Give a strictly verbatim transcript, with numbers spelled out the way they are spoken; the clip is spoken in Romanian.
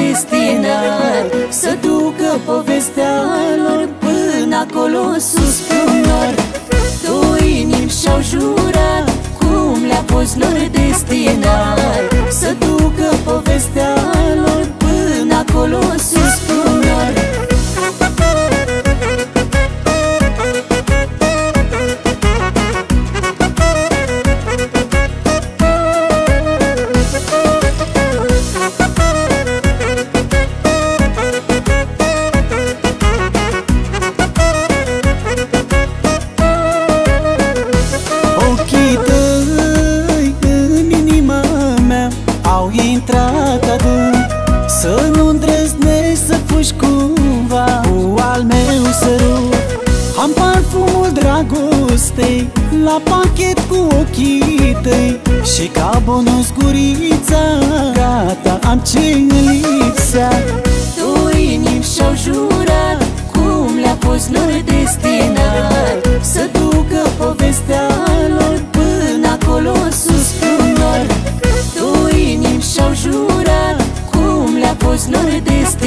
destinar, să ducă povestea lor până acolo sus pe un nor. Două inimi și-au jurat, cum le-a fost lor destinar, să ducă povestea lor până acolo sus pe un nor. Au intrat adânc, să nu îndrăznești să fugi cumva cu al meu sărut. Am parfumul dragostei la pachet cu ochii tăi și ca bonus gurița, gata, am ce îmi lipsea. Două inimi și-au jurat, cum le-a fost lor destinar, să ducă povestea lor până acolo sus pe un nor. Două inimi și-au jurat, cum le-a fost lor destinar,